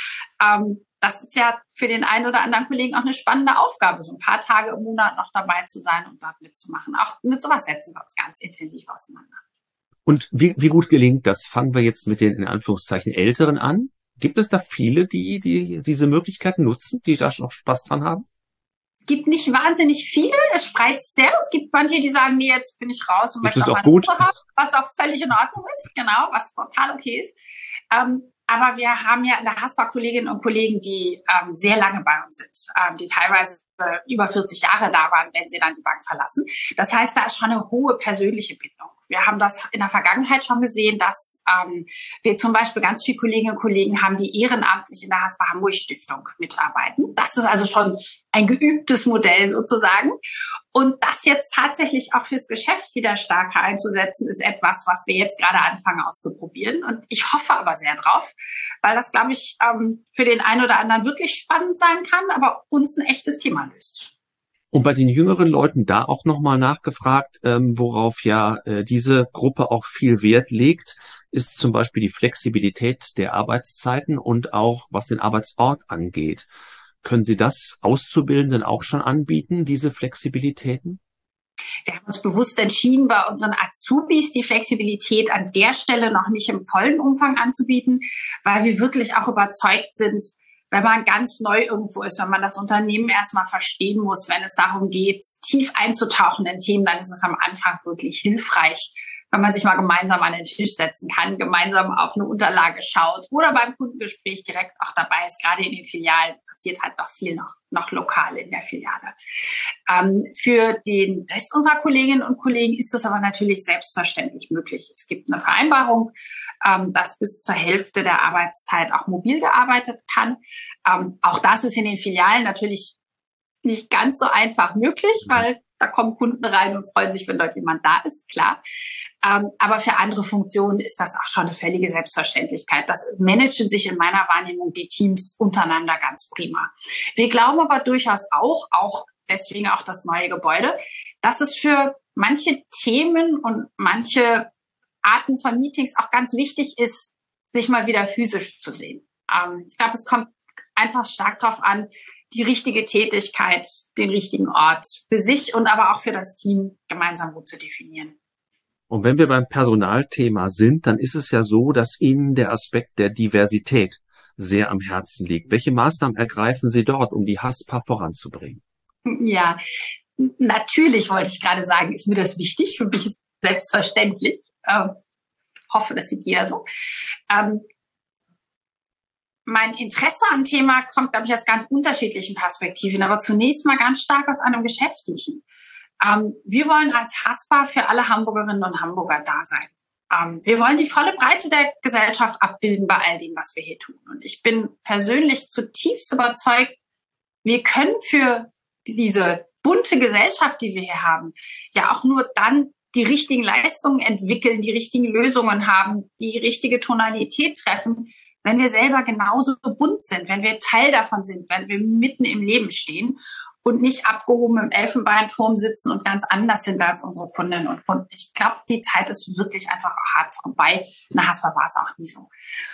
Das ist ja für den einen oder anderen Kollegen auch eine spannende Aufgabe, so ein paar Tage im Monat noch dabei zu sein und dort mitzumachen. Auch mit sowas setzen wir uns ganz intensiv auseinander. Und wie gut gelingt das? Fangen wir jetzt mit den, in Anführungszeichen, Älteren an. Gibt es da viele, die diese Möglichkeiten nutzen, die da noch Spaß dran haben? Es gibt nicht wahnsinnig viele, es spreizt sehr. Es gibt manche, die sagen, nee, jetzt bin ich raus und möchte auch mal Ruhe haben, was auch völlig in Ordnung ist, genau, was total okay ist. Aber wir haben ja in der HASPA Kolleginnen und Kollegen, die sehr lange bei uns sind, die teilweise über 40 Jahre da waren, wenn sie dann die Bank verlassen. Das heißt, da ist schon eine hohe persönliche Bindung. Wir haben das in der Vergangenheit schon gesehen, dass wir zum Beispiel ganz viele Kolleginnen und Kollegen haben, die ehrenamtlich in der HASPA Hamburg Stiftung mitarbeiten. Das ist also schon ein geübtes Modell sozusagen. Und das jetzt tatsächlich auch fürs Geschäft wieder stärker einzusetzen, ist etwas, was wir jetzt gerade anfangen auszuprobieren. Und ich hoffe aber sehr drauf, weil das, glaube ich, für den einen oder anderen wirklich spannend sein kann, aber uns ein echtes Thema löst. Und bei den jüngeren Leuten da auch nochmal nachgefragt, worauf ja diese Gruppe auch viel Wert legt, ist zum Beispiel die Flexibilität der Arbeitszeiten und auch was den Arbeitsort angeht. Können Sie das Auszubildenden auch schon anbieten, diese Flexibilitäten? Wir haben uns bewusst entschieden, bei unseren Azubis die Flexibilität an der Stelle noch nicht im vollen Umfang anzubieten, weil wir wirklich auch überzeugt sind, wenn man ganz neu irgendwo ist, wenn man das Unternehmen erstmal verstehen muss, wenn es darum geht, tief einzutauchen in Themen, dann ist es am Anfang wirklich hilfreich, wenn man sich mal gemeinsam an den Tisch setzen kann, gemeinsam auf eine Unterlage schaut oder beim Kundengespräch direkt auch dabei ist. Gerade in den Filialen passiert halt doch viel noch lokal in der Filiale. Für den Rest unserer Kolleginnen und Kollegen ist das aber natürlich selbstverständlich möglich. Es gibt eine Vereinbarung, dass bis zur Hälfte der Arbeitszeit auch mobil gearbeitet kann. Auch das ist in den Filialen natürlich nicht ganz so einfach möglich, weil da kommen Kunden rein und freuen sich, wenn dort jemand da ist, klar. Aber für andere Funktionen ist das auch schon eine völlige Selbstverständlichkeit. Das managen sich in meiner Wahrnehmung die Teams untereinander ganz prima. Wir glauben aber durchaus auch deswegen auch das neue Gebäude, dass es für manche Themen und manche Arten von Meetings auch ganz wichtig ist, sich mal wieder physisch zu sehen. Ich glaube, es kommt einfach stark darauf an, die richtige Tätigkeit, den richtigen Ort für sich und aber auch für das Team gemeinsam gut zu definieren. Und wenn wir beim Personalthema sind, dann ist es ja so, dass Ihnen der Aspekt der Diversität sehr am Herzen liegt. Welche Maßnahmen ergreifen Sie dort, um die HASPA voranzubringen? Ja, natürlich wollte ich gerade sagen, ist mir das wichtig. Für mich ist es selbstverständlich. Hoffe, das sieht jeder so. Mein Interesse am Thema kommt, glaube ich, aus ganz unterschiedlichen Perspektiven, aber zunächst mal ganz stark aus einem geschäftlichen. Wir wollen als HASPA für alle Hamburgerinnen und Hamburger da sein. Wir wollen die volle Breite der Gesellschaft abbilden bei all dem, was wir hier tun. Und ich bin persönlich zutiefst überzeugt, wir können für diese bunte Gesellschaft, die wir hier haben, ja auch nur dann die richtigen Leistungen entwickeln, die richtigen Lösungen haben, die richtige Tonalität treffen, wenn wir selber genauso bunt sind, wenn wir Teil davon sind, wenn wir mitten im Leben stehen und nicht abgehoben im Elfenbeinturm sitzen und ganz anders sind als unsere Kundinnen und Kunden. Ich glaube, die Zeit ist wirklich einfach hart vorbei. In der Haspa war es auch nie so.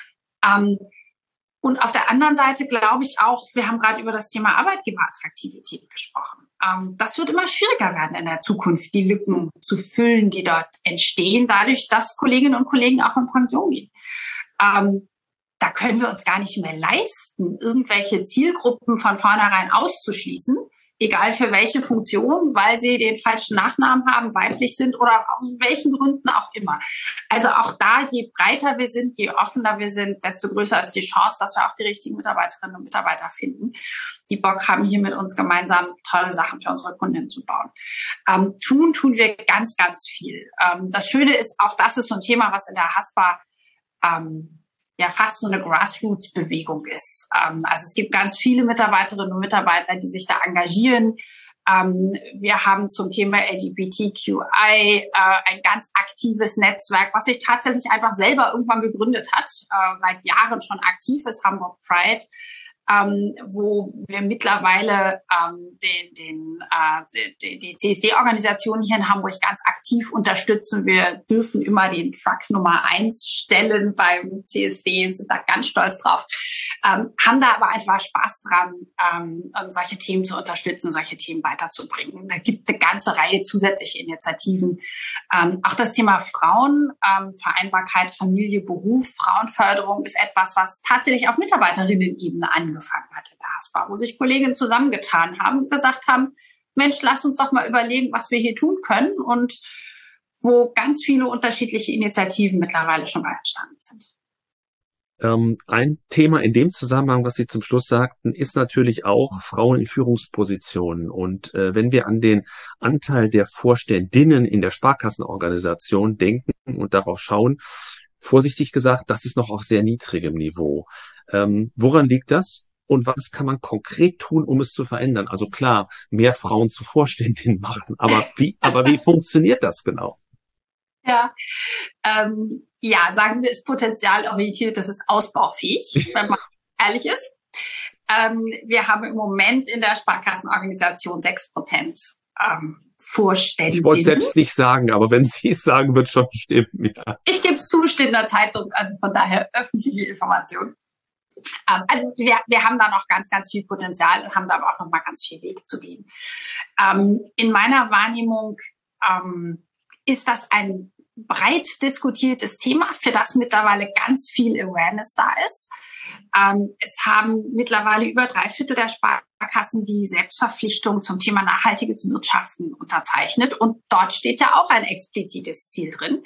Und auf der anderen Seite glaube ich auch, wir haben gerade über das Thema Arbeitgeberattraktivität gesprochen. Das wird immer schwieriger werden in der Zukunft, die Lücken zu füllen, die dort entstehen, dadurch, dass Kolleginnen und Kollegen auch in Pension gehen. Da können wir uns gar nicht mehr leisten, irgendwelche Zielgruppen von vornherein auszuschließen, egal für welche Funktion, weil sie den falschen Nachnamen haben, weiblich sind oder aus welchen Gründen auch immer. Also auch da, je breiter wir sind, je offener wir sind, desto größer ist die Chance, dass wir auch die richtigen Mitarbeiterinnen und Mitarbeiter finden, die Bock haben, hier mit uns gemeinsam tolle Sachen für unsere Kundinnen zu bauen. Tun wir ganz, ganz viel. Das Schöne ist, auch das ist so ein Thema, was in der Haspa ja fast so eine Grassroots-Bewegung ist. Also es gibt ganz viele Mitarbeiterinnen und Mitarbeiter, die sich da engagieren. Wir haben zum Thema LGBTQI ein ganz aktives Netzwerk, was sich tatsächlich einfach selber irgendwann gegründet hat, seit Jahren schon aktiv ist, Hamburg Pride, wo wir mittlerweile die CSD-Organisation hier in Hamburg ganz aktiv unterstützen. Wir dürfen immer den Truck Nummer 1 stellen beim CSD, sind da ganz stolz drauf, haben da aber einfach Spaß dran, solche Themen zu unterstützen, solche Themen weiterzubringen. Da gibt eine ganze Reihe zusätzliche Initiativen. Auch das Thema Frauen, Vereinbarkeit, Familie, Beruf, Frauenförderung ist etwas, was tatsächlich auf Mitarbeiterinnen-Ebene angefangen hat in der Haspa, wo sich Kolleginnen zusammengetan haben und gesagt haben, Mensch, lass uns doch mal überlegen, was wir hier tun können, und wo ganz viele unterschiedliche Initiativen mittlerweile schon mal entstanden sind. Ein Thema in dem Zusammenhang, was Sie zum Schluss sagten, ist natürlich auch Frauen in Führungspositionen. Und wenn wir an den Anteil der Vorständinnen in der Sparkassenorganisation denken und darauf schauen, vorsichtig gesagt, das ist noch auf sehr niedrigem Niveau. Woran liegt das? Und was kann man konkret tun, um es zu verändern? Also klar, mehr Frauen zu Vorständinnen machen, aber wie funktioniert das genau? Ja, sagen wir es potenzialorientiert, das ist ausbaufähig, wenn man ehrlich ist. Wir haben im Moment in der Sparkassenorganisation 6% Vorständinnen. Ich wollte selbst nicht sagen, aber wenn Sie es sagen, wird schon stimmen. Ja. Ich gebe es zu, steht in der Zeitung, also von daher öffentliche Information. Also wir haben da noch ganz, ganz viel Potenzial und haben da aber auch noch mal ganz viel Weg zu gehen. In meiner Wahrnehmung ist das ein breit diskutiertes Thema, für das mittlerweile ganz viel Awareness da ist. Es haben mittlerweile über 3/4 der Sparkassen die Selbstverpflichtung zum Thema nachhaltiges Wirtschaften unterzeichnet. Und dort steht ja auch ein explizites Ziel drin.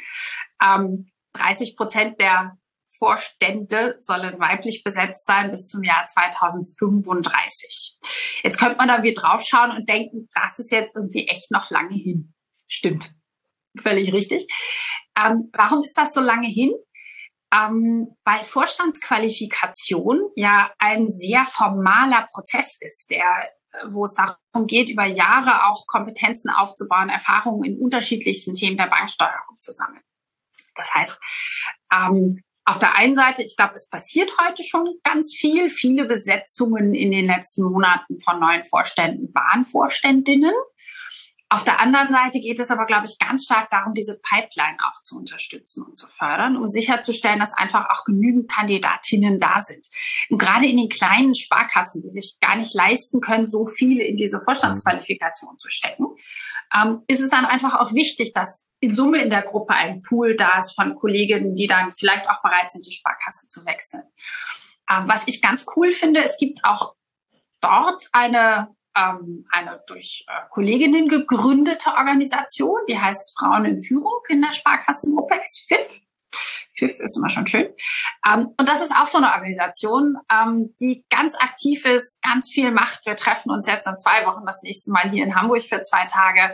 30% der Vorstände sollen weiblich besetzt sein bis zum Jahr 2035. Jetzt könnte man da wieder draufschauen und denken, das ist jetzt irgendwie echt noch lange hin. Stimmt. Völlig richtig. Warum ist das so lange hin? Weil Vorstandsqualifikation ja ein sehr formaler Prozess ist, wo es darum geht, über Jahre auch Kompetenzen aufzubauen, Erfahrungen in unterschiedlichsten Themen der Banksteuerung zu sammeln. Das heißt, auf der einen Seite, ich glaube, es passiert heute schon ganz viel. Viele Besetzungen in den letzten Monaten von neuen Vorständen waren Vorständinnen. Auf der anderen Seite geht es aber, glaube ich, ganz stark darum, diese Pipeline auch zu unterstützen und zu fördern, um sicherzustellen, dass einfach auch genügend Kandidatinnen da sind. Und gerade in den kleinen Sparkassen, die sich gar nicht leisten können, so viele in diese Vorstandsqualifikation zu stecken, ist es dann einfach auch wichtig, dass in Summe in der Gruppe ein Pool da ist von Kolleginnen, die dann vielleicht auch bereit sind, die Sparkasse zu wechseln. Was ich ganz cool finde, es gibt auch dort eine durch Kolleginnen gegründete Organisation, die heißt Frauen in Führung in der Sparkassengruppe, ist FIF. FIF ist immer schon schön. Und das ist auch so eine Organisation, die ganz aktiv ist, ganz viel macht. Wir treffen uns jetzt in 2 Wochen das nächste Mal hier in Hamburg für 2 Tage.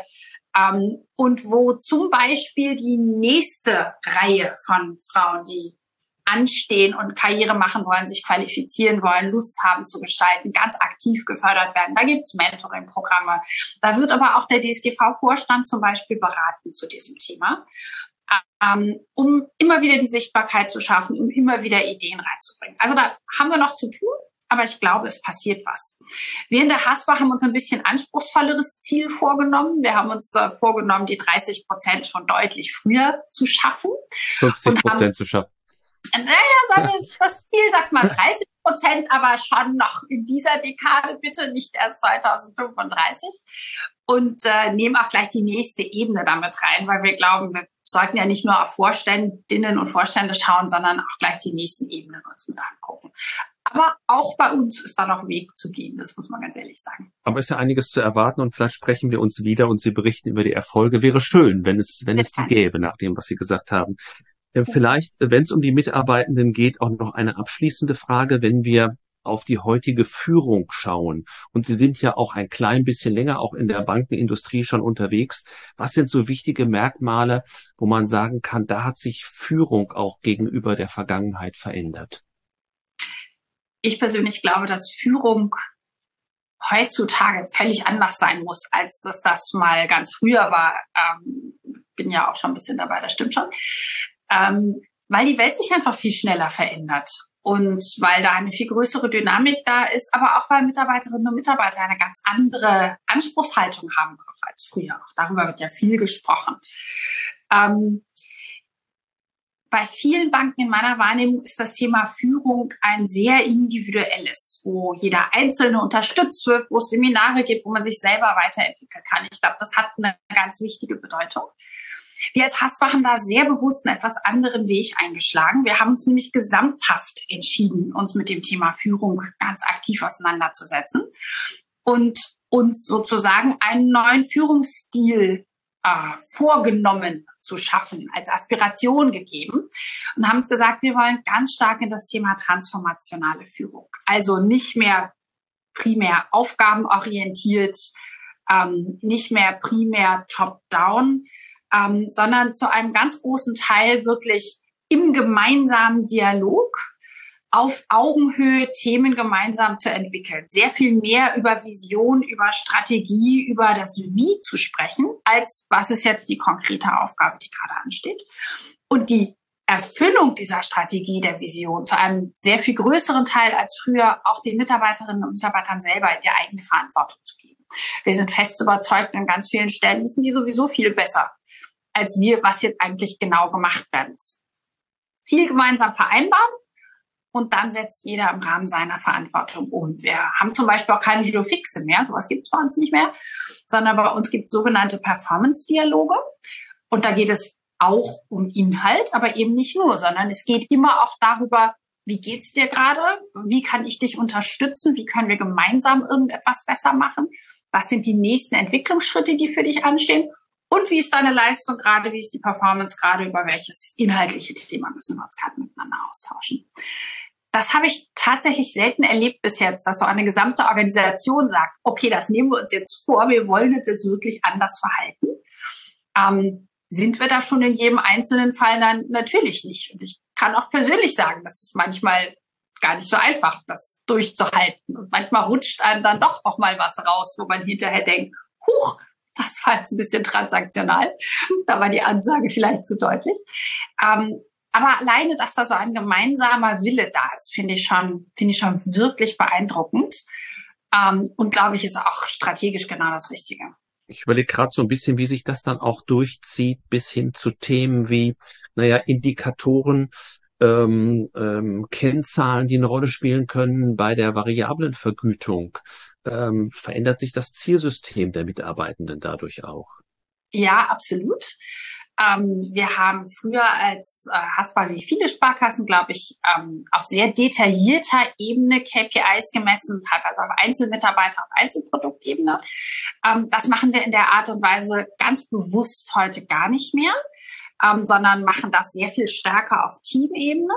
Und wo zum Beispiel die nächste Reihe von Frauen, die anstehen und Karriere machen wollen, sich qualifizieren wollen, Lust haben zu gestalten, ganz aktiv gefördert werden. Da gibt's Mentoring-Programme. Da wird aber auch der DSGV-Vorstand zum Beispiel beraten zu diesem Thema, um immer wieder die Sichtbarkeit zu schaffen, um immer wieder Ideen reinzubringen. Also da haben wir noch zu tun, aber ich glaube, es passiert was. Wir in der Haspa haben uns ein bisschen anspruchsvolleres Ziel vorgenommen. Wir haben uns vorgenommen, die 30% schon deutlich früher zu schaffen. 50% zu schaffen. Naja, das Ziel sagt mal 30%, aber schon noch in dieser Dekade, bitte nicht erst 2035. Und nehmen auch gleich die nächste Ebene damit rein, weil wir glauben, wir sollten ja nicht nur auf Vorständinnen und Vorstände schauen, sondern auch gleich die nächsten Ebenen uns mit angucken. Aber auch bei uns ist da noch Weg zu gehen, das muss man ganz ehrlich sagen. Aber ist ja einiges zu erwarten und vielleicht sprechen wir uns wieder und Sie berichten über die Erfolge. Wäre schön, wenn es die gäbe, nach dem, was Sie gesagt haben. Vielleicht, wenn es um die Mitarbeitenden geht, auch noch eine abschließende Frage, wenn wir auf die heutige Führung schauen. Und Sie sind ja auch ein klein bisschen länger auch in der Bankenindustrie schon unterwegs. Was sind so wichtige Merkmale, wo man sagen kann, da hat sich Führung auch gegenüber der Vergangenheit verändert? Ich persönlich glaube, dass Führung heutzutage völlig anders sein muss, als es das mal ganz früher war. Bin ja auch schon ein bisschen dabei, das stimmt schon. Weil die Welt sich einfach viel schneller verändert und weil da eine viel größere Dynamik da ist, aber auch weil Mitarbeiterinnen und Mitarbeiter eine ganz andere Anspruchshaltung haben als früher. Auch darüber wird ja viel gesprochen. Bei vielen Banken in meiner Wahrnehmung ist das Thema Führung ein sehr individuelles, wo jeder Einzelne unterstützt wird, wo es Seminare gibt, wo man sich selber weiterentwickeln kann. Ich glaube, das hat eine ganz wichtige Bedeutung. Wir als Haspa haben da sehr bewusst einen etwas anderen Weg eingeschlagen. Wir haben uns nämlich gesamthaft entschieden, uns mit dem Thema Führung ganz aktiv auseinanderzusetzen und uns sozusagen einen neuen Führungsstil vorgenommen zu schaffen, als Aspiration gegeben und haben uns gesagt, wir wollen ganz stark in das Thema transformationale Führung. Also nicht mehr primär aufgabenorientiert, nicht mehr primär top-down, sondern zu einem ganz großen Teil wirklich im gemeinsamen Dialog auf Augenhöhe Themen gemeinsam zu entwickeln. Sehr viel mehr über Vision, über Strategie, über das Wie zu sprechen, als was ist jetzt die konkrete Aufgabe, die gerade ansteht. Und die Erfüllung dieser Strategie, der Vision, zu einem sehr viel größeren Teil als früher auch den Mitarbeiterinnen und Mitarbeitern selber in die eigene Verantwortung zu geben. Wir sind fest überzeugt, an ganz vielen Stellen wissen die sowieso viel besser als wir, was jetzt eigentlich genau gemacht werden muss. Ziel gemeinsam vereinbaren und dann setzt jeder im Rahmen seiner Verantwortung um. Wir haben zum Beispiel auch keine Jour-Fixe mehr, sowas gibt es bei uns nicht mehr, sondern bei uns gibt es sogenannte Performance-Dialoge. Und da geht es auch um Inhalt, aber eben nicht nur, sondern es geht immer auch darüber, wie geht's dir gerade? Wie kann ich dich unterstützen? Wie können wir gemeinsam irgendetwas besser machen? Was sind die nächsten Entwicklungsschritte, die für dich anstehen? Und wie ist deine Leistung gerade? Wie ist die Performance gerade? Über welches inhaltliche Thema müssen wir uns gerade miteinander austauschen? Das habe ich tatsächlich selten erlebt bis jetzt, dass so eine gesamte Organisation sagt, okay, das nehmen wir uns jetzt vor, wir wollen uns jetzt wirklich anders verhalten. Sind wir da schon in jedem einzelnen Fall? Dann natürlich nicht. Und ich kann auch persönlich sagen, das ist manchmal gar nicht so einfach, das durchzuhalten. Und manchmal rutscht einem dann doch auch mal was raus, wo man hinterher denkt, huch, das war jetzt ein bisschen transaktional. Da war die Ansage vielleicht zu deutlich. Aber alleine, dass da so ein gemeinsamer Wille da ist, finde ich schon wirklich beeindruckend. Und glaube ich, ist auch strategisch genau das Richtige. Ich überlege gerade so ein bisschen, wie sich das dann auch durchzieht bis hin zu Themen wie, Indikatoren, Kennzahlen, die eine Rolle spielen können bei der variablen Vergütung. Verändert sich das Zielsystem der Mitarbeitenden dadurch auch? Ja, absolut. Wir haben früher als Haspa wie viele Sparkassen, glaube ich, auf sehr detaillierter Ebene KPIs gemessen, teilweise auf Einzelmitarbeiter, auf Einzelproduktebene. Das machen wir in der Art und Weise ganz bewusst heute gar nicht mehr, sondern machen das sehr viel stärker auf Teamebene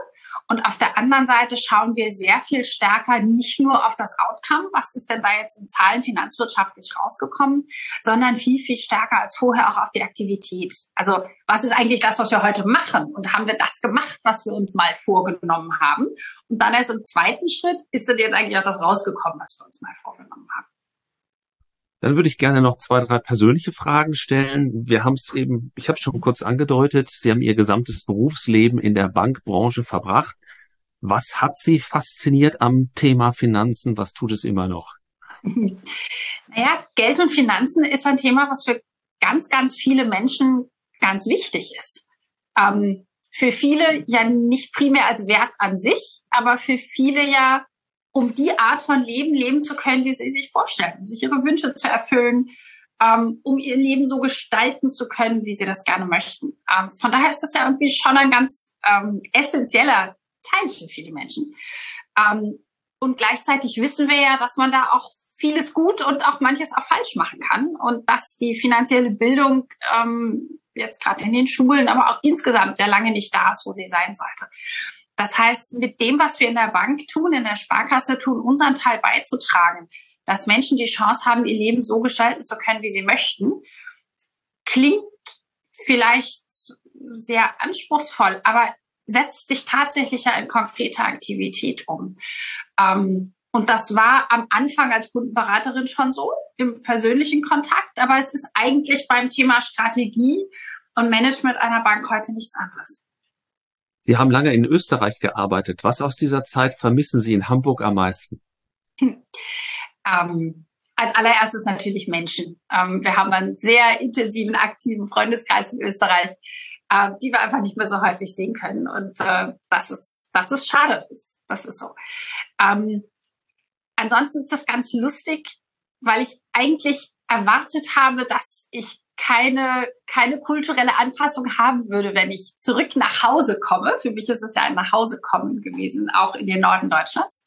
Und auf der anderen Seite schauen wir sehr viel stärker nicht nur auf das Outcome, was ist denn da jetzt in Zahlen finanzwirtschaftlich rausgekommen, sondern viel, viel stärker als vorher auch auf die Aktivität. Also was ist eigentlich das, was wir heute machen? Und haben wir das gemacht, was wir uns mal vorgenommen haben? Und dann erst im zweiten Schritt ist dann jetzt eigentlich auch das rausgekommen, was wir uns mal vorgenommen haben. Dann würde ich gerne noch 2, 3 persönliche Fragen stellen. Ich habe es schon kurz angedeutet, Sie haben Ihr gesamtes Berufsleben in der Bankbranche verbracht. Was hat Sie fasziniert am Thema Finanzen? Was tut es immer noch? Naja, Geld und Finanzen ist ein Thema, was für ganz, ganz viele Menschen ganz wichtig ist. Für viele ja nicht primär als Wert an sich, aber für viele ja, um die Art von Leben leben zu können, die sie sich vorstellen, um sich ihre Wünsche zu erfüllen, um ihr Leben so gestalten zu können, wie sie das gerne möchten. Von daher ist das ja irgendwie schon ein ganz essentieller Teil für viele Menschen. Und gleichzeitig wissen wir ja, dass man da auch vieles gut und auch manches auch falsch machen kann und dass die finanzielle Bildung jetzt gerade in den Schulen, aber auch insgesamt sehr lange nicht da ist, wo sie sein sollte. Das heißt, mit dem, was wir in der Bank tun, in der Sparkasse tun, unseren Teil beizutragen, dass Menschen die Chance haben, ihr Leben so gestalten zu können, wie sie möchten, klingt vielleicht sehr anspruchsvoll, aber setzt sich tatsächlich ja in konkrete Aktivität um. Und das war am Anfang als Kundenberaterin schon so, im persönlichen Kontakt, aber es ist eigentlich beim Thema Strategie und Management einer Bank heute nichts anderes. Sie haben lange in Österreich gearbeitet. Was aus dieser Zeit vermissen Sie in Hamburg am meisten? Als allererstes natürlich Menschen. Wir haben einen sehr intensiven, aktiven Freundeskreis in Österreich, die wir einfach nicht mehr so häufig sehen können. Und das ist schade. Das ist so. Ansonsten ist das ganz lustig, weil ich eigentlich erwartet habe, dass ich keine kulturelle Anpassung haben würde, wenn ich zurück nach Hause komme. Für mich ist es ja ein Nachhausekommen gewesen, auch in den Norden Deutschlands.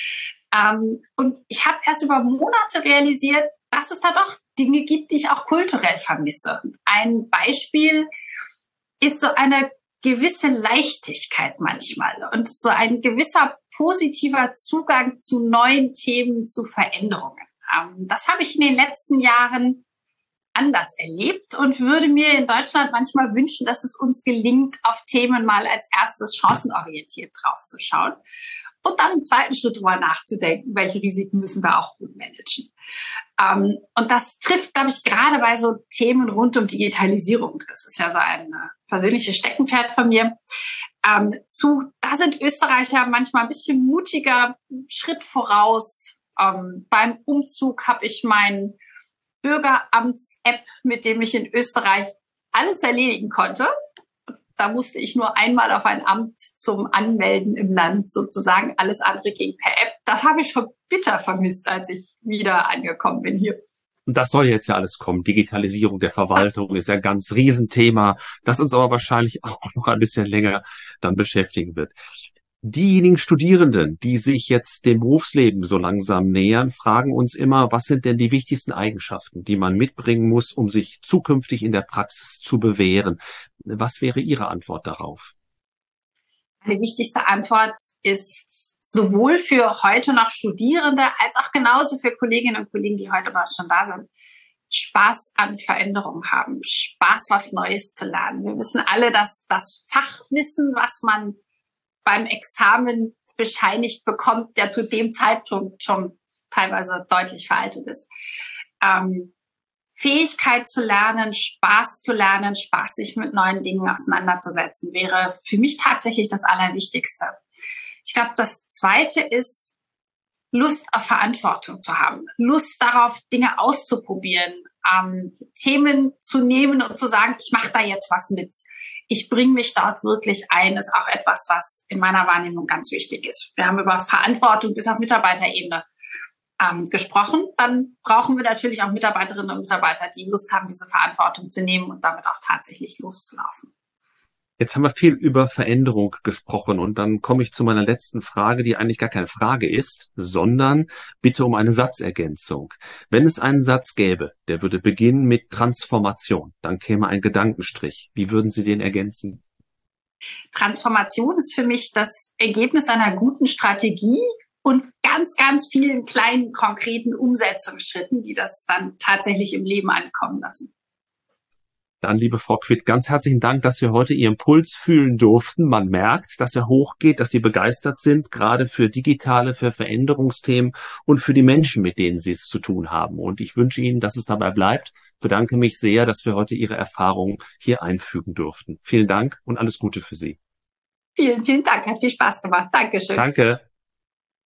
Und ich habe erst über Monate realisiert, dass es da doch Dinge gibt, die ich auch kulturell vermisse. Ein Beispiel ist so eine gewisse Leichtigkeit manchmal und so ein gewisser positiver Zugang zu neuen Themen, zu Veränderungen. Das habe ich in den letzten Jahren anders erlebt und würde mir in Deutschland manchmal wünschen, dass es uns gelingt, auf Themen mal als erstes chancenorientiert draufzuschauen und dann im zweiten Schritt darüber nachzudenken, welche Risiken müssen wir auch gut managen. Und das trifft, glaube ich, gerade bei so Themen rund um Digitalisierung. Das ist ja so ein persönliches Steckenpferd von mir. Da sind Österreicher manchmal ein bisschen mutiger, Schritt voraus. Beim Umzug habe ich mein Bürgeramts-App, mit dem ich in Österreich alles erledigen konnte. Da musste ich nur einmal auf ein Amt zum Anmelden im Land sozusagen. Alles andere ging per App. Das habe ich schon bitter vermisst, als ich wieder angekommen bin hier. Und das soll jetzt ja alles kommen. Digitalisierung der Verwaltung ist ja ein ganz Riesenthema, das uns aber wahrscheinlich auch noch ein bisschen länger dann beschäftigen wird. Diejenigen Studierenden, die sich jetzt dem Berufsleben so langsam nähern, fragen uns immer, was sind denn die wichtigsten Eigenschaften, die man mitbringen muss, um sich zukünftig in der Praxis zu bewähren? Was wäre Ihre Antwort darauf? Meine wichtigste Antwort ist sowohl für heute noch Studierende als auch genauso für Kolleginnen und Kollegen, die heute aber schon da sind, Spaß an Veränderung haben, Spaß, was Neues zu lernen. Wir wissen alle, dass das Fachwissen, was man beim Examen bescheinigt bekommt, der zu dem Zeitpunkt schon teilweise deutlich veraltet ist. Fähigkeit zu lernen, Spaß, sich mit neuen Dingen auseinanderzusetzen, wäre für mich tatsächlich das Allerwichtigste. Ich glaube, das Zweite ist, Lust auf Verantwortung zu haben, Lust darauf, Dinge auszuprobieren, Themen zu nehmen und zu sagen, ich mache da jetzt was mit. Ich bringe mich dort wirklich ein, ist auch etwas, was in meiner Wahrnehmung ganz wichtig ist. Wir haben über Verantwortung bis auf Mitarbeiterebene gesprochen. Dann brauchen wir natürlich auch Mitarbeiterinnen und Mitarbeiter, die Lust haben, diese Verantwortung zu nehmen und damit auch tatsächlich loszulaufen. Jetzt haben wir viel über Veränderung gesprochen und dann komme ich zu meiner letzten Frage, die eigentlich gar keine Frage ist, sondern bitte um eine Satzergänzung. Wenn es einen Satz gäbe, der würde beginnen mit Transformation, dann käme ein Gedankenstrich. Wie würden Sie den ergänzen? Transformation ist für mich das Ergebnis einer guten Strategie und ganz, ganz vielen kleinen, konkreten Umsetzungsschritten, die das dann tatsächlich im Leben ankommen lassen. Dann, liebe Frau Quitt, ganz herzlichen Dank, dass wir heute Ihren Puls fühlen durften. Man merkt, dass er hochgeht, dass Sie begeistert sind, gerade für digitale, für Veränderungsthemen und für die Menschen, mit denen Sie es zu tun haben. Und ich wünsche Ihnen, dass es dabei bleibt. Bedanke mich sehr, dass wir heute Ihre Erfahrungen hier einfügen durften. Vielen Dank und alles Gute für Sie. Vielen, vielen Dank. Hat viel Spaß gemacht. Dankeschön. Danke.